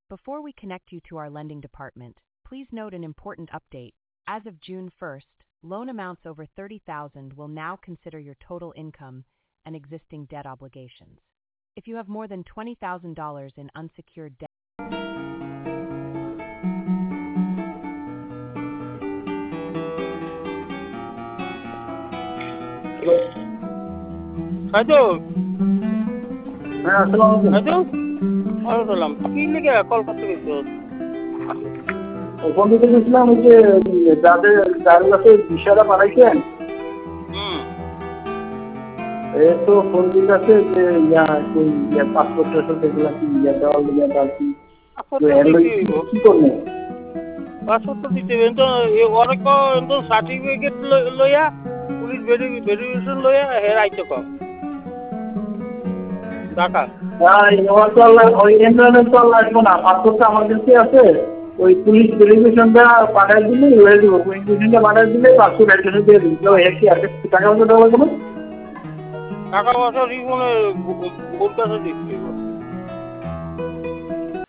Before we connect you to our lending department, please note an important update. As of June 1st, loan amounts over $30,000 will now consider your total income and existing debt obligations. If you have more than $20,000 in unsecured debt, হয়তো হ্যাঁ আসসালামু আলাইকুম। হয়তো আসসালাম কি লিখে call করতে গেছো? ফোন দিতে গেছিলাম ওই যে যার কাছে বিষয়টা পাঠাইছেন এই তো ফোন দিতে আছে যে পাসপোর্ট টাসপোর্ট এগুলা কি দেওয়াল আর কি কি করবো পাসপোর্ট তো দিতে হবে তো অনেক তো সার্টিফিকেট লইয়া পুলিশ ভেরিফিকেশন লইয়া হের আইতে কম টাকা ওই এন্ট্রান্স তো লাগবে না, পাসপোর্টটা আমার কাছে আছে, ওই পুলিশ ভেরিফিকেশনটা পাঠাই দিলেই হয়ে যাবো। ভেরিফিকেশনটা পাঠাই দিলে পাসপোর্ট অ্যাড্রেস দিয়ে দিল কি আছে টাকা পয়সা দেওয়া লাগবে না। টাকা পয়সা রিফোনে ওর কাছে দিচ্ছি